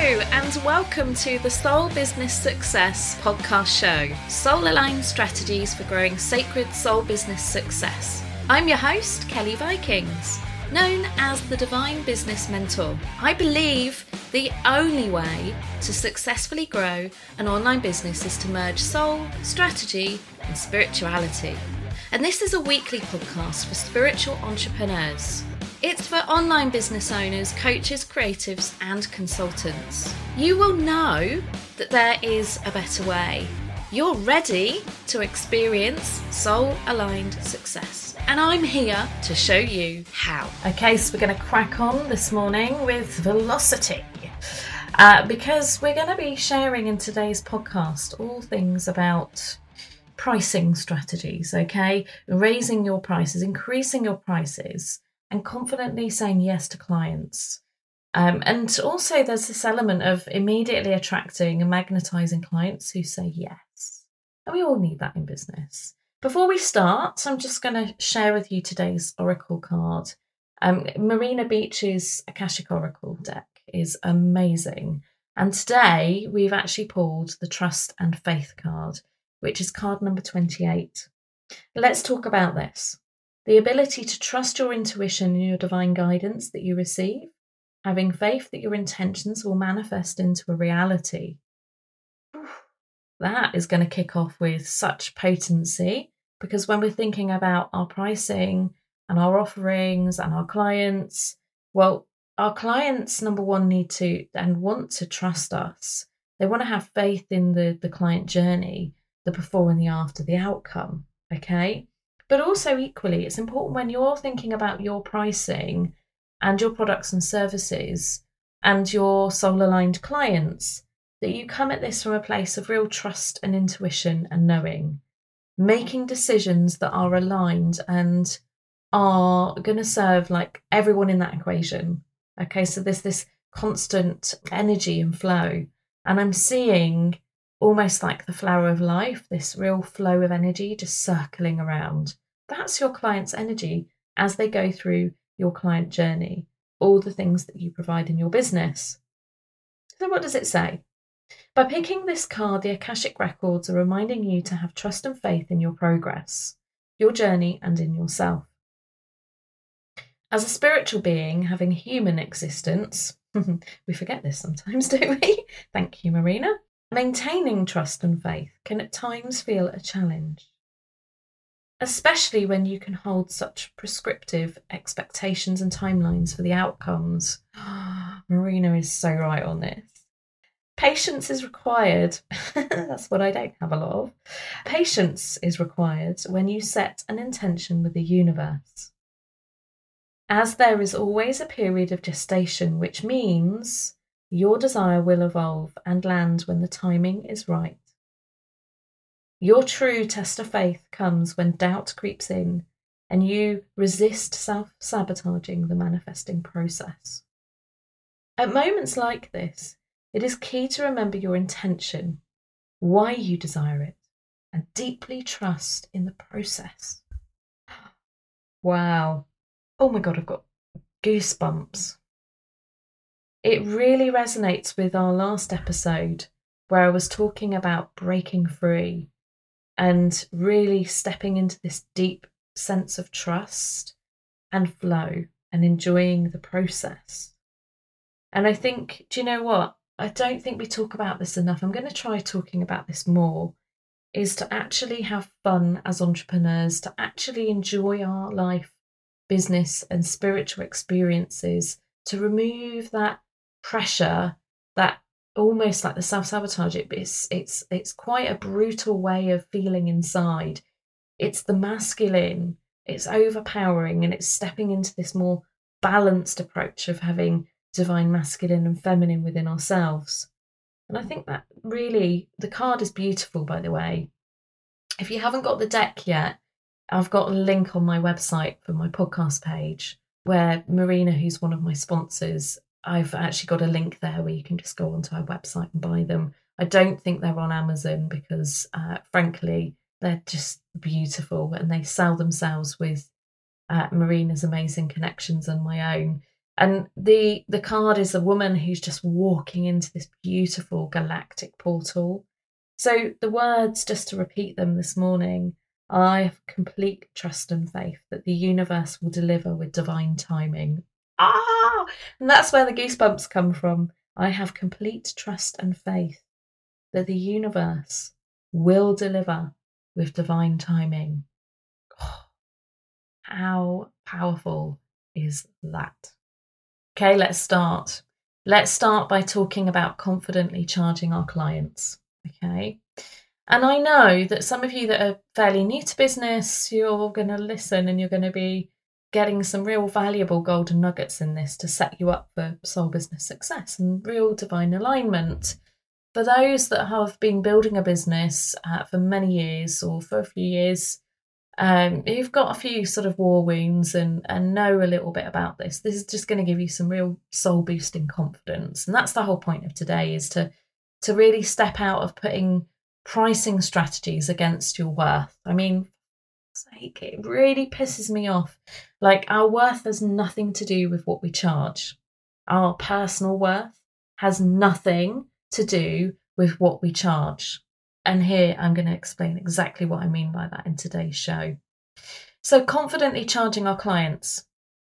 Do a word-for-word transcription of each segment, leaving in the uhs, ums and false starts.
and welcome to the Soul Business Success podcast show, soul-aligned strategies for growing sacred soul business success. I'm your host, Kelly Vikings, known as the Divine Business Mentor. I believe the only way to successfully grow an online business is to merge soul, strategy, and spirituality. And this is a weekly podcast for spiritual entrepreneurs. It's for online business owners, coaches, creatives, and consultants. You will know that there is a better way. You're ready to experience soul-aligned success. And I'm here to show you how. Okay, so we're going to crack on this morning with velocity. Uh, because we're going to be sharing in today's podcast all things about pricing strategies, okay? Raising your prices, increasing your prices, and confidently saying yes to clients. Um, and also there's this element of immediately attracting and magnetizing clients who say yes. And we all need that in business. Before we start, I'm just going to share with you today's Oracle card. Um, Marina Beach's Akashic Oracle deck is amazing. And today we've actually pulled the Trust and Faith card, which is card number twenty-eight. Let's talk about this. The ability to trust your intuition and your divine guidance that you receive, having faith that your intentions will manifest into a reality. That is going to kick off with such potency, because when we're thinking about our pricing and our offerings and our clients, well, our clients, number one, need to and want to trust us. They want to have faith in the, the client journey, the before and the after, the outcome, okay? But also equally, it's important when you're thinking about your pricing and your products and services and your soul-aligned clients, that you come at this from a place of real trust and intuition and knowing, making decisions that are aligned and are going to serve like everyone in that equation. Okay, so there's this constant energy and flow, and I'm seeing almost like the flower of life, this real flow of energy just circling around. That's your client's energy as they go through your client journey, all the things that you provide in your business. So what does it say? By picking this card, the Akashic Records are reminding you to have trust and faith in your progress, your journey, and in yourself. As a spiritual being having human existence, we forget this sometimes, don't we? Thank you, Marina. Maintaining trust and faith can at times feel a challenge, especially when you can hold such prescriptive expectations and timelines for the outcomes. Marina is so right on this. Patience is required. That's what I don't have a lot of. Patience is required when you set an intention with the universe, as there is always a period of gestation, which means your desire will evolve and land when the timing is right. Your true test of faith comes when doubt creeps in and you resist self-sabotaging the manifesting process. At moments like this, it is key to remember your intention, why you desire it, and deeply trust in the process. Wow. Oh my God, I've got goosebumps. It really resonates with our last episode where I was talking about breaking free and really stepping into this deep sense of trust and flow and enjoying the process. And I think, do you know what? I don't think we talk about this enough. I'm going to try talking about this more, is to actually have fun as entrepreneurs, to actually enjoy our life, business and spiritual experiences, to remove that pressure, that almost like the self-sabotage. It, it's, it's, it's quite a brutal way of feeling inside. It's the masculine, it's overpowering, and it's stepping into this more balanced approach of having divine masculine and feminine within ourselves. And I think that really, the card is beautiful, by the way. If you haven't got the deck yet, I've got a link on my website for my podcast page where Marina, who's one of my sponsors, I've actually got a link there where you can just go onto our website and buy them. I don't think they're on Amazon because, uh, frankly, they're just beautiful and they sell themselves with uh, Marina's amazing connections and my own. And the the card is a woman who's just walking into this beautiful galactic portal. So the words, just to repeat them this morning, I have complete trust and faith that the universe will deliver with divine timing. Ah! And that's where the goosebumps come from. I have complete trust and faith that the universe will deliver with divine timing. Oh, how powerful is that? Okay, let's start. Let's start by talking about confidently charging our clients. Okay. And I know that some of you that are fairly new to business, you're going to listen and you're going to be getting some real valuable golden nuggets in this to set you up for soul business success and real divine alignment. For those that have been building a business uh, for many years or for a few years, um, you've got a few sort of war wounds and, and know a little bit about this. This is just going to give you some real soul boosting confidence. And that's the whole point of today, is to, to really step out of putting pricing strategies against your worth. I mean, sake, it really pisses me off. Like, our worth has nothing to do with what we charge. Our personal worth has nothing to do with what we charge. And here I'm going to explain exactly what I mean by that in today's show. So, confidently charging our clients.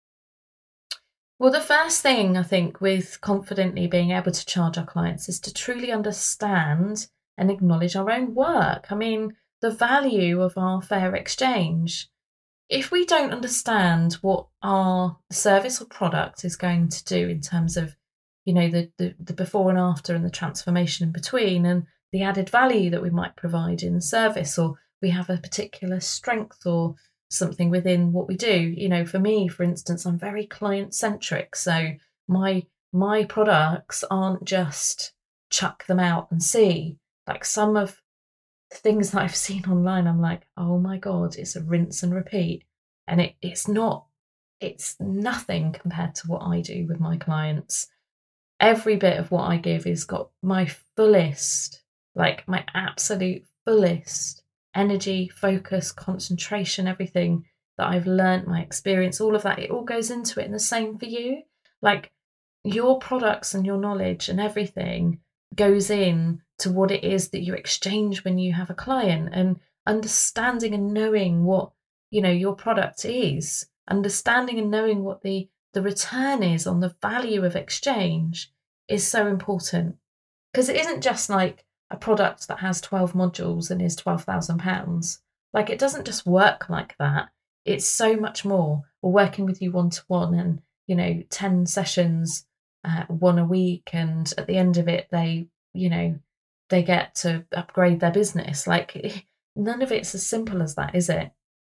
Well, the first thing I think with confidently being able to charge our clients is to truly understand and acknowledge our own work. I mean, the value of our fair exchange. If we don't understand what our service or product is going to do in terms of, you know, the, the, the before and after and the transformation in between, and the added value that we might provide in the service, or we have a particular strength or something within what we do. You know, for me, for instance, I'm very client centric. So my my products aren't just chuck them out and see. Like, some of the things that I've seen online, I'm like, oh my God, it's a rinse and repeat. And it, it's not, it's nothing compared to what I do with my clients. Every bit of what I give is got my fullest, like my absolute fullest energy, focus, concentration, everything that I've learned, my experience, all of that, it all goes into it. And the same for you. Like, your products and your knowledge and everything goes in to what it is that you exchange when you have a client, and understanding and knowing what, you know, your product is, understanding and knowing what the the return is on the value of exchange is so important. Because it isn't just like a product that has twelve modules and is twelve thousand pounds. Like, it doesn't just work like that. It's so much more. We're working with you one to one, and, you know, ten sessions, uh, one a week, and at the end of it, they, you know, they get to upgrade their business. Like, none of it's as simple as that, is it?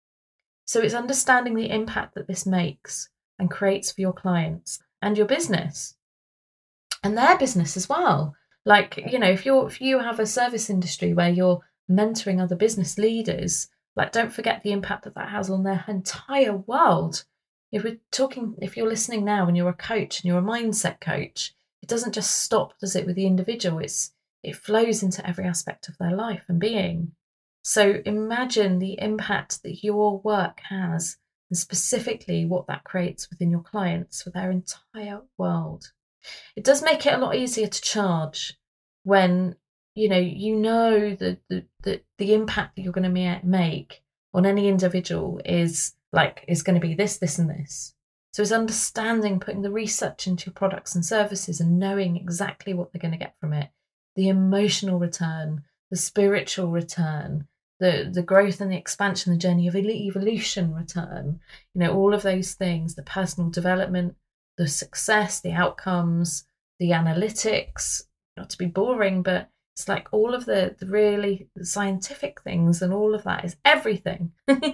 So it's understanding the impact that this makes and creates for your clients and your business and their business as well. Like, you know, if you're if you have a service industry where you're mentoring other business leaders, like, don't forget the impact that that has on their entire world. If we're talking, if you're listening now and you're a coach and you're a mindset coach, it doesn't just stop, does it, with the individual? It's it flows into every aspect of their life and being. So imagine the impact that your work has, and specifically what that creates within your clients for their entire world. It does make it a lot easier to charge when, you know, you know the the the, the impact that you're going to make on any individual is like is going to be this, this, and this. So it's understanding, putting the research into your products and services and knowing exactly what they're going to get from it. The emotional return, the spiritual return, the the growth and the expansion, the journey of evolution return, you know, all of those things, the personal development, the success, the outcomes, the analytics, not to be boring, but it's like all of the, the really scientific things, and all of that is everything.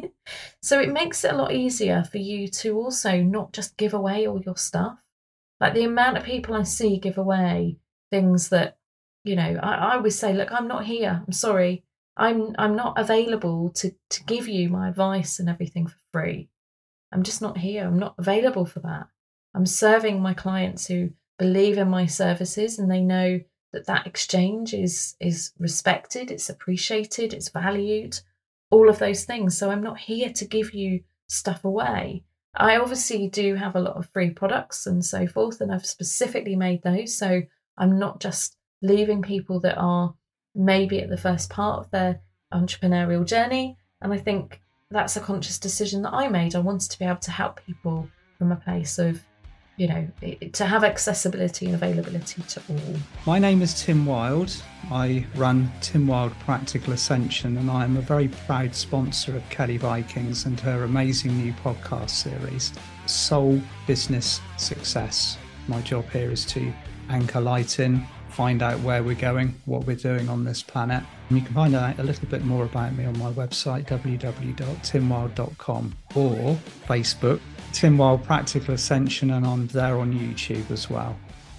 So it makes it a lot easier for you to also not just give away all your stuff. Like, the amount of people I see give away things that, you know, I, I always say, look, I'm not here. I'm sorry. I'm I'm not available to, to give you my advice and everything for free. I'm just not here. I'm not available for that. I'm serving my clients who believe in my services, and they know that that exchange is is respected, it's appreciated, it's valued, all of those things. So I'm not here to give you stuff away. I obviously do have a lot of free products and so forth, and I've specifically made those. So I'm not just leaving people that are maybe at the first part of their entrepreneurial journey. And I think that's a conscious decision that I made. I wanted to be able to help people from a place of, you know, to have accessibility and availability to all. My name is Tim Wild. I run Tim Wild Practical Ascension, and I am a very proud sponsor of Kelly Vikings and her amazing new podcast series, Soul Business Success. My job here is to anchor light in, find out where we're going, what we're doing on this planet. And you can find out a little bit more about me on my website, w w w dot tim wild dot com, or Facebook, Tim Wild Practical Ascension, and I'm there on YouTube as well.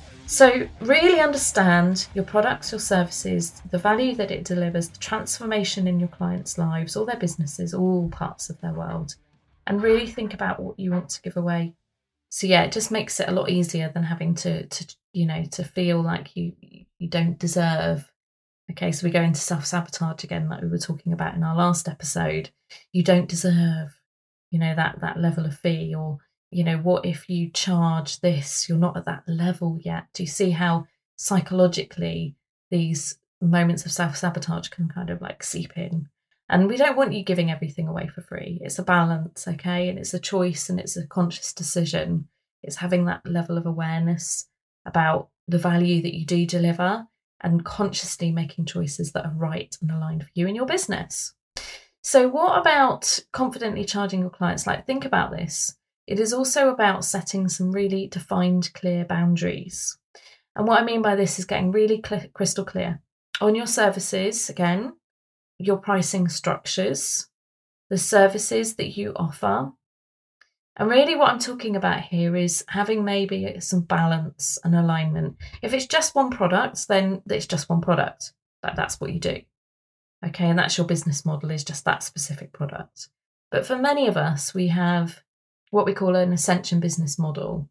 So really understand your products, your services, the value that it delivers, the transformation in your clients' lives, all their businesses, all parts of their world, and really think about what you want to give away. So yeah, it just makes it a lot easier than having to, to you know, to feel like you you don't deserve. Okay, so we go into self-sabotage again, like we were talking about in our last episode. You don't deserve, you know, that that level of fee, or, you know, what if you charge this? You're not at that level yet. Do you see how psychologically these moments of self-sabotage can kind of like seep in? And we don't want you giving everything away for free. It's a balance, okay? And it's a choice, and it's a conscious decision. It's having that level of awareness about the value that you do deliver, and consciously making choices that are right and aligned for you and your business. So what about confidently charging your clients? Like, think about this. It is also about setting some really defined, clear boundaries. And what I mean by this is getting really cl- crystal clear on your services, again, your pricing structures, the services that you offer. And really what I'm talking about here is having maybe some balance and alignment. If it's just one product, then it's just one product. Like, that's what you do. Okay, and that's your business model, is just that specific product. But for many of us, we have what we call an ascension business model.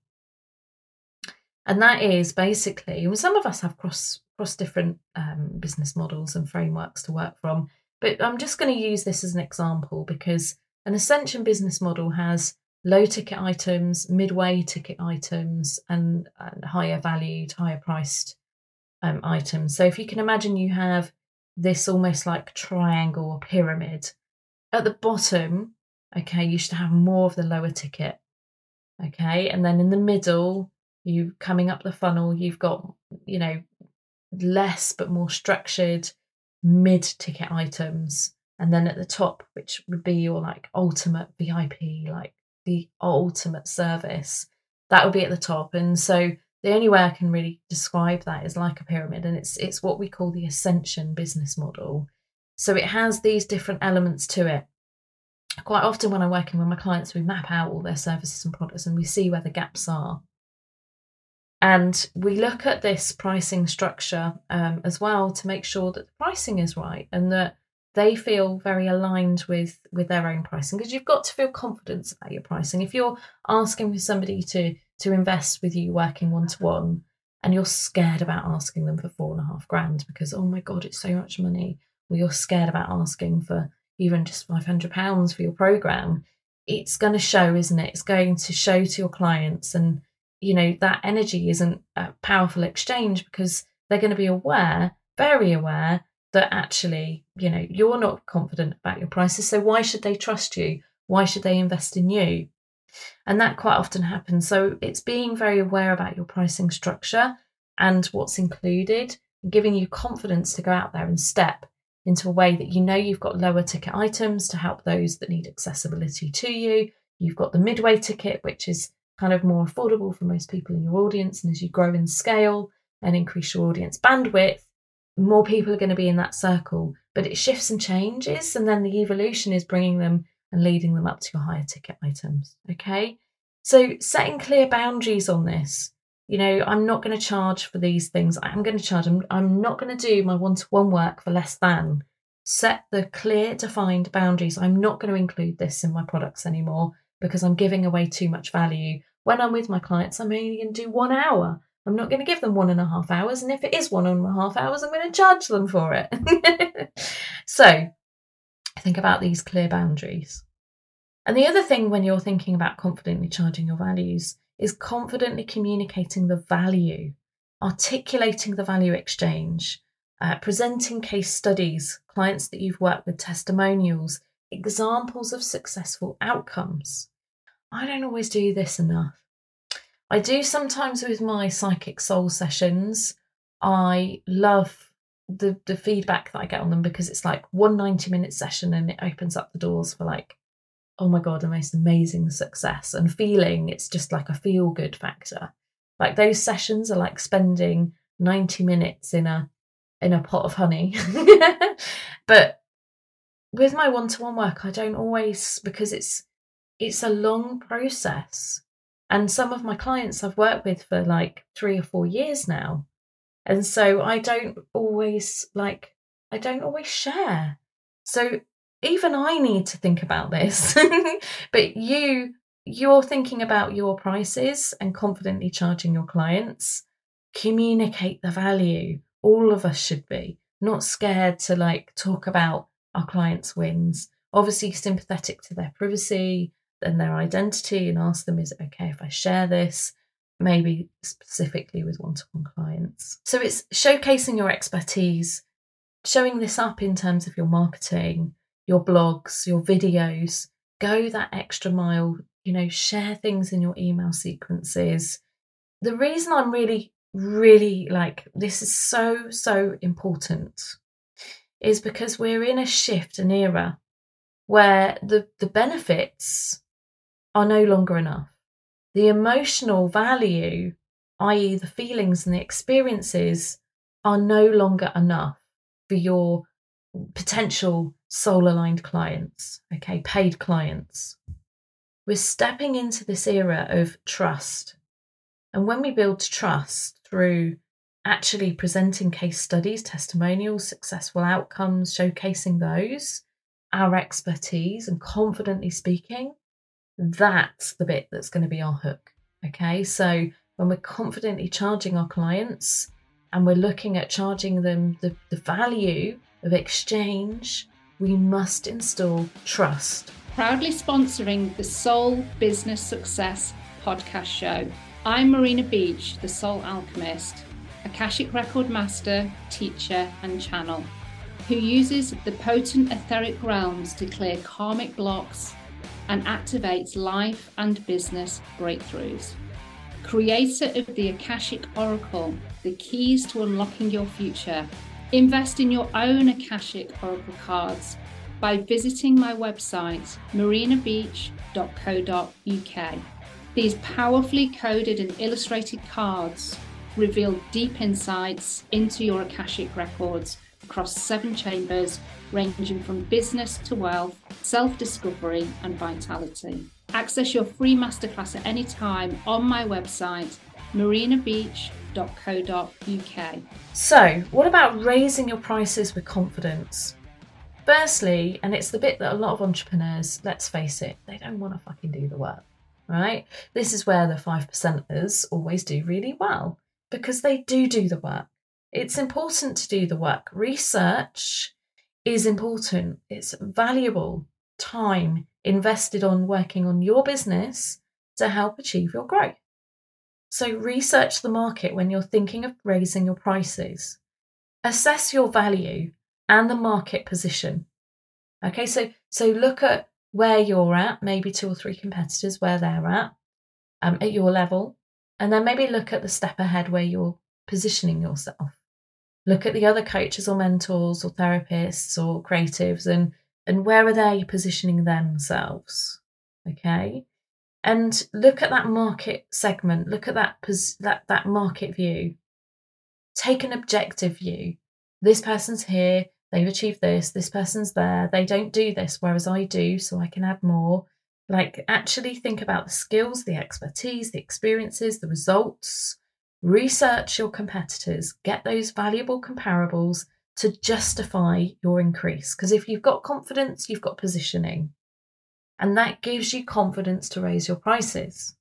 And that is basically, well, some of us have cross cross different um, business models and frameworks to work from. But I'm just going to use this as an example, because an ascension business model has low ticket items, midway ticket items, and, and higher valued, higher priced um, items. So if you can imagine, you have this almost like triangle or pyramid. At the bottom, okay, you should have more of the lower ticket. Okay, and then in the middle, you coming up the funnel, you've got, you know, less but more structured mid-ticket items. And then at the top, which would be your like ultimate V I P, like the ultimate service, that would be at the top. And so the only way I can really describe that is like a pyramid, and it's it's what we call the ascension business model. So it has these different elements to it. Quite often when I'm working with my clients, we map out all their services and products and we see where the gaps are. And we look at this pricing structure um, as well to make sure that the pricing is right and that they feel very aligned with, with their own pricing, because you've got to feel confidence about your pricing. If you're asking for somebody to, to invest with you working one-to-one and you're scared about asking them for four and a half grand because, oh my God, it's so much money, or you're scared about asking for even just five hundred pounds for your program, it's going to show, isn't it? It's going to show to your clients, and you know, that energy isn't a powerful exchange, because they're going to be aware, very aware, that actually, you know, you're not confident about your prices. So why should they trust you? Why should they invest in you? And that quite often happens. So it's being very aware about your pricing structure and what's included, and giving you confidence to go out there and step into a way that you know you've got lower ticket items to help those that need accessibility to you. You've got the midway ticket, which is kind of more affordable for most people in your audience. And as you grow in scale and increase your audience bandwidth, more people are going to be in that circle. But it shifts and changes, and then the evolution is bringing them and leading them up to your higher ticket items. Okay, so setting clear boundaries on this. You know, I'm not going to charge for these things. I'm going to charge. I'm, I'm not going to do my one-to-one work for less than. Set the clear, defined boundaries. I'm not going to include this in my products anymore because I'm giving away too much value. When I'm with my clients, I'm only going to do one hour. I'm not going to give them one and a half hours. And if it is one and a half hours, I'm going to charge them for it. So think about these clear boundaries. And the other thing when you're thinking about confidently charging your values is confidently communicating the value, articulating the value exchange, uh, presenting case studies, clients that you've worked with, testimonials, examples of successful outcomes. I don't always do this enough. I do sometimes with my Psychic Soul sessions. I love the, the feedback that I get on them because it's like one ninety minute session and it opens up the doors for like, oh my God, the most amazing success and feeling. It's just like a feel good factor. Like those sessions are like spending ninety minutes in a in a pot of honey. But with my one-to-one work, I don't always, because it's it's a long process. And some of my clients I've worked with for like three or four years now. And so I don't always like, I don't always share. So even I need to think about this. But you, you're thinking about your prices and confidently charging your clients. Communicate the value. All of us should be not scared to like talk about our clients' wins. Obviously sympathetic to their privacy and their identity, and ask them, is it okay if I share this? Maybe specifically with one-to-one clients. So it's showcasing your expertise, showing this up in terms of your marketing, your blogs, your videos. Go that extra mile, you know, share things in your email sequences. The reason I'm really, really like, this is so, so important is because we're in a shift, an era where the, the benefits are no longer enough. The emotional value, that is the feelings and the experiences, are no longer enough for your potential soul-aligned clients, okay, paid clients. We're stepping into this era of trust. And when we build trust through actually presenting case studies, testimonials, successful outcomes, showcasing those, our expertise and confidently speaking, that's the bit that's going to be our hook. Okay, so when we're confidently charging our clients and we're looking at charging them the, the value of exchange, we must install trust. Proudly sponsoring the Soul Business Success podcast show. I'm Marina Beach, the Soul Alchemist, Akashic Record Master, teacher and channel, who uses the potent etheric realms to clear karmic blocks and activates life and business breakthroughs. Creator of the Akashic Oracle, the keys to unlocking your future. Invest in your own Akashic Oracle cards by visiting my website, marina beach dot co dot uk. These powerfully coded and illustrated cards reveal deep insights into your Akashic records across seven chambers, ranging from business to wealth, self-discovery and vitality. Access your free masterclass at any time on my website, marina beach dot co dot uk. So, what about raising your prices with confidence? Firstly, and it's the bit that a lot of entrepreneurs, let's face it, they don't want to fucking do the work, right? This is where the five percenters always do really well, because they do do the work. It's important to do the work. Research is important. It's valuable time invested on working on your business to help achieve your growth. So research the market when you're thinking of raising your prices. Assess your value and the market position. Okay, so so look at where you're at, maybe two or three competitors where they're at, um, at your level, and then maybe look at the step ahead where you're positioning yourself. Look at the other coaches or mentors or therapists or creatives and, and where are they positioning themselves, okay? And look at that market segment, look at that, that, that market view. Take an objective view. This person's here, they've achieved this, this person's there, they don't do this, whereas I do, so I can add more. Like actually think about the skills, the expertise, the experiences, the results. Research your competitors, get those valuable comparables to justify your increase. Because if you've got confidence, you've got positioning. And that gives you confidence to raise your prices.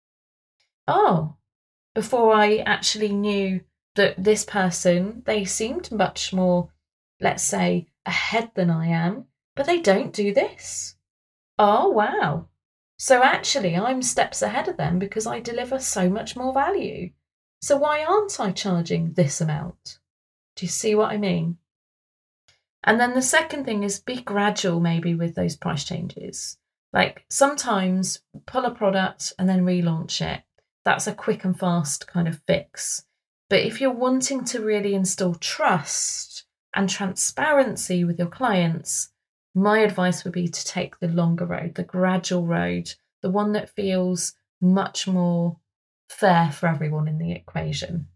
Oh, before I actually knew that this person, they seemed much more, let's say, ahead than I am, but they don't do this. oh, wow. So actually, I'm steps ahead of them because I deliver so much more value. So why aren't I charging this amount? Do you see what I mean? And then the second thing is be gradual maybe with those price changes. Like sometimes pull a product and then relaunch it. That's a quick and fast kind of fix. But if you're wanting to really instill trust and transparency with your clients, my advice would be to take the longer road, the gradual road, the one that feels much more fair for everyone in the equation.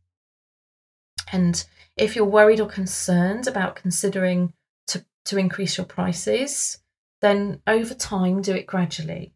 And if you're worried or concerned about considering to, to increase your prices, then over time, do it gradually.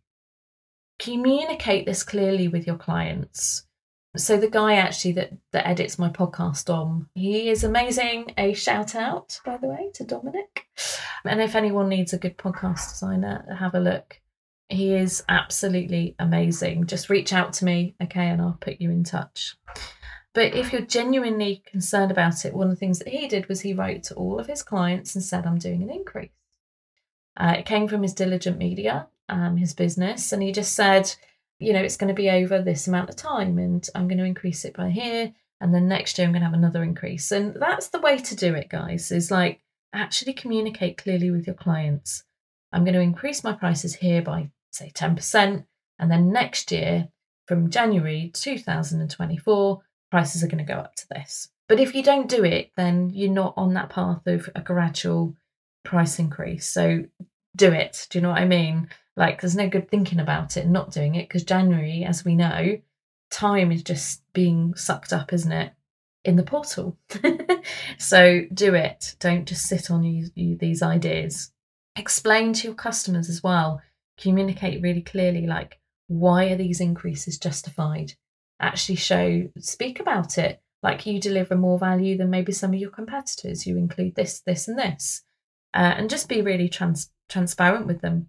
Communicate this clearly with your clients. So the guy actually that, that edits my podcast, Dom, he is amazing. A shout out, by the way, to Dominic. And if anyone needs a good podcast designer, have a look. He is absolutely amazing. Just reach out to me, okay, and I'll put you in touch. But if you're genuinely concerned about it, one of the things that he did was he wrote to all of his clients and said, I'm doing an increase. Uh, it came from his Diligent Media, um, his business, and he just said, you know, it's going to be over this amount of time and I'm going to increase it by here. And then next year I'm going to have another increase. And that's the way to do it, guys, is like actually communicate clearly with your clients. I'm going to increase my prices here by, say, ten percent. And then next year, from January two thousand twenty-four, prices are going to go up to this. But if you don't do it, then you're not on that path of a gradual price increase. So do it. Do you know what I mean? Like, there's no good thinking about it and not doing it, because January, as we know, time is just being sucked up, isn't it, in the portal? So do it. Don't just sit on you, you, these ideas. Explain to your customers as well. Communicate really clearly, like, why are these increases justified? Actually show, speak about it. Like, you deliver more value than maybe some of your competitors. You include this, this, and this. Uh, and just be really trans- transparent with them.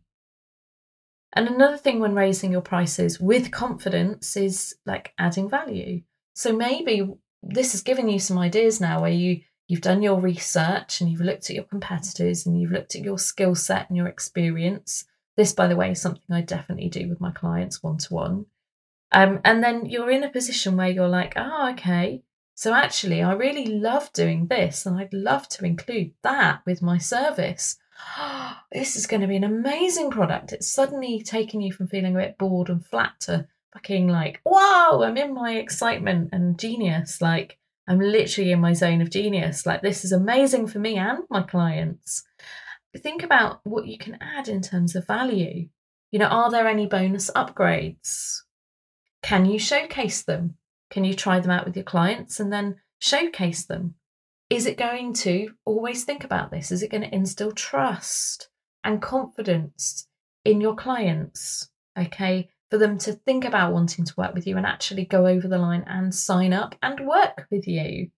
And another thing when raising your prices with confidence is like adding value. So maybe this has given you some ideas now where you, you've done your research and you've looked at your competitors and you've looked at your skill set and your experience. This, by the way, is something I definitely do with my clients one-to-one. Um, and then you're in a position where you're like, oh, okay, so actually I really love doing this and I'd love to include that with my service. Oh, this is going to be an amazing product. It's suddenly taken you from feeling a bit bored and flat to fucking like, wow, I'm in my excitement and genius. Like, I'm literally in my zone of genius. Like, this is amazing for me and my clients. Think about what you can add in terms of value. You know, are there any bonus upgrades? Can you showcase them? Can you try them out with your clients and then showcase them? Is it going to, always think about this, is it going to instill trust and confidence in your clients, okay, for them to think about wanting to work with you and actually go over the line and sign up and work with you?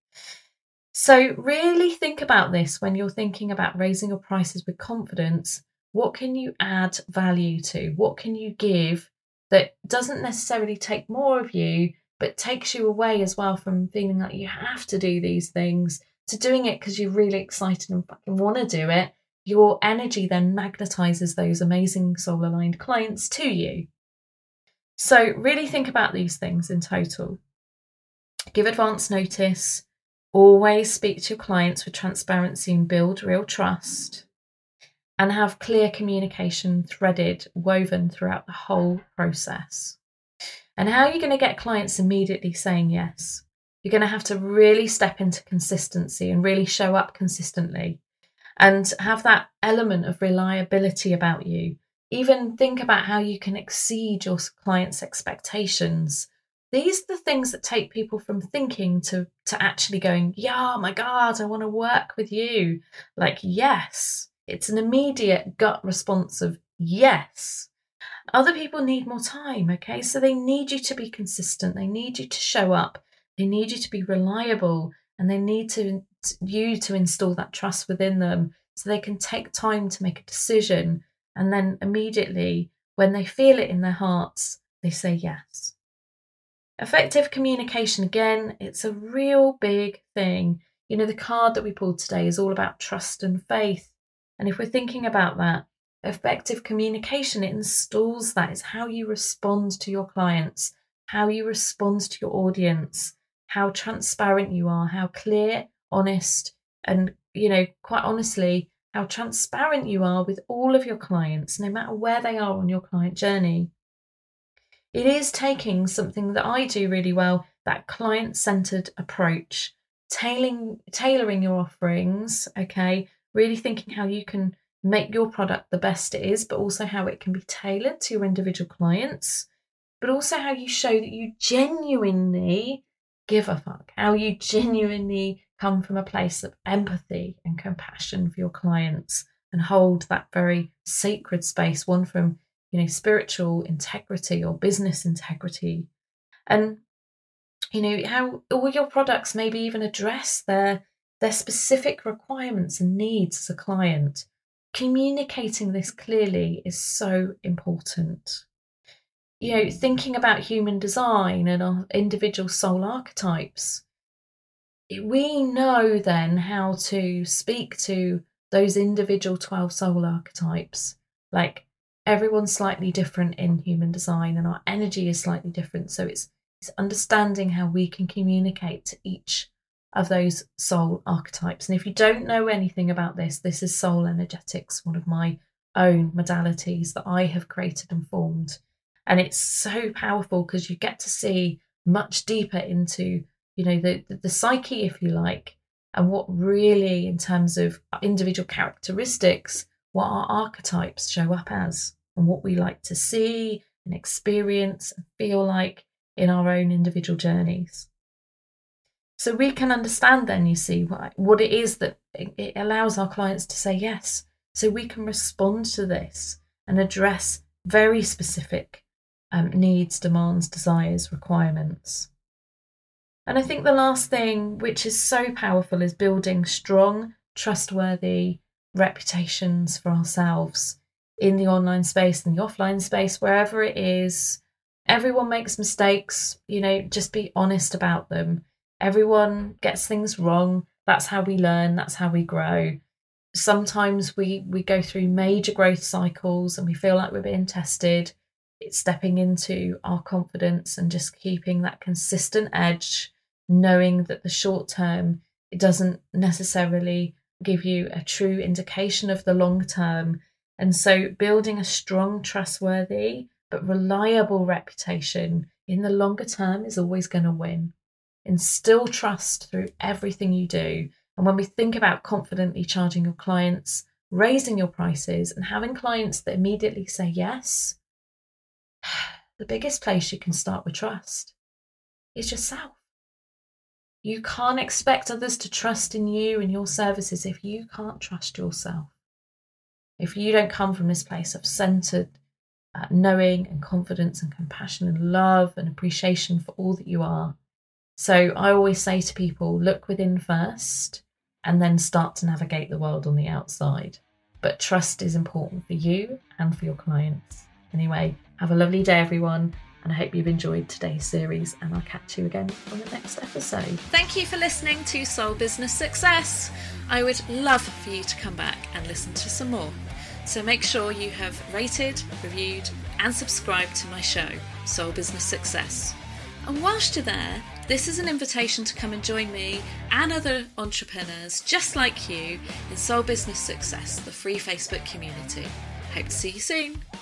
So really think about this when you're thinking about raising your prices with confidence. What can you add value to? What can you give that doesn't necessarily take more of you, but takes you away as well from feeling like you have to do these things, to doing it because you're really excited and fucking want to do it? Your energy then magnetizes those amazing soul-aligned clients to you. So really think about these things in total. Give advance notice. Always speak to your clients with transparency and build real trust. And have clear communication threaded, woven throughout the whole process. And how are you going to get clients immediately saying yes? You're going to have to really step into consistency and really show up consistently and have that element of reliability about you. Even think about how you can exceed your clients' expectations. These are the things that take people from thinking to, to actually going, yeah, oh my God, I want to work with you. Like, yes, it's an immediate gut response of yes. Other people need more time, okay? So they need you to be consistent. They need you to show up. They need you to be reliable, and they need to you to install that trust within them so they can take time to make a decision. And then immediately, when they feel it in their hearts, they say yes. Effective communication, again, it's a real big thing. You know, the card that we pulled today is all about trust and faith. And if we're thinking about that, Effective communication, it installs that. It's how you respond to your clients, how you respond to your audience, how transparent you are, how clear, honest, and, you know, quite honestly, how transparent you are with all of your clients, no matter where they are on your client journey. It is taking something that I do really well, that client-centered approach, tailoring, tailoring your offerings, okay, really thinking how you can make your product the best it is, but also how it can be tailored to your individual clients, but also how you show that you genuinely give a fuck, how you genuinely come from a place of empathy and compassion for your clients and hold that very sacred space, one from, you know, spiritual integrity or business integrity. And, you know, how all your products maybe even address their, their specific requirements and needs as a client. Communicating this clearly is so important. You know, thinking about human design and our individual soul archetypes, we know then how to speak to those individual twelve soul archetypes. Like, everyone's slightly different in human design and our energy is slightly different. So it's, it's understanding how we can communicate to each of those soul archetypes. And if you don't know anything about this, this is soul energetics, one of my own modalities that I have created and formed. And it's so powerful because you get to see much deeper into, you know, the, the, the psyche, if you like, and what really, in terms of individual characteristics, what our archetypes show up as and what we like to see and experience and feel like in our own individual journeys. So we can understand then, you see, what, what it is that it allows our clients to say yes. So we can respond to this and address very specific um, needs, demands, desires, requirements. And I think the last thing, which is so powerful, is building strong, trustworthy reputations for ourselves in the online space, in the offline space, wherever it is. Everyone makes mistakes, you know, just be honest about them. Everyone gets things wrong. That's how we learn. That's how we grow. Sometimes we, we go through major growth cycles and we feel like we're being tested. It's stepping into our confidence and just keeping that consistent edge, knowing that the short term, it doesn't necessarily give you a true indication of the long term. And so building a strong, trustworthy, but reliable reputation in the longer term is always going to win. Instill trust through everything you do. And when we think about confidently charging your clients, raising your prices, and having clients that immediately say yes, the biggest place you can start with trust is yourself. You can't expect others to trust in you and your services if you can't trust yourself. If you don't come from this place of centered uh, knowing and confidence and compassion and love and appreciation for all that you are. So I always say to people, look within first and then start to navigate the world on the outside. But trust is important for you and for your clients. Anyway, have a lovely day, everyone. And I hope you've enjoyed today's series, and I'll catch you again on the next episode. Thank you for listening to Soul Business Success. I would love for you to come back and listen to some more. So make sure you have rated, reviewed, and subscribed to my show, Soul Business Success. And whilst you're there, this is an invitation to come and join me and other entrepreneurs just like you in Soul Business Success, the free Facebook community. Hope to see you soon.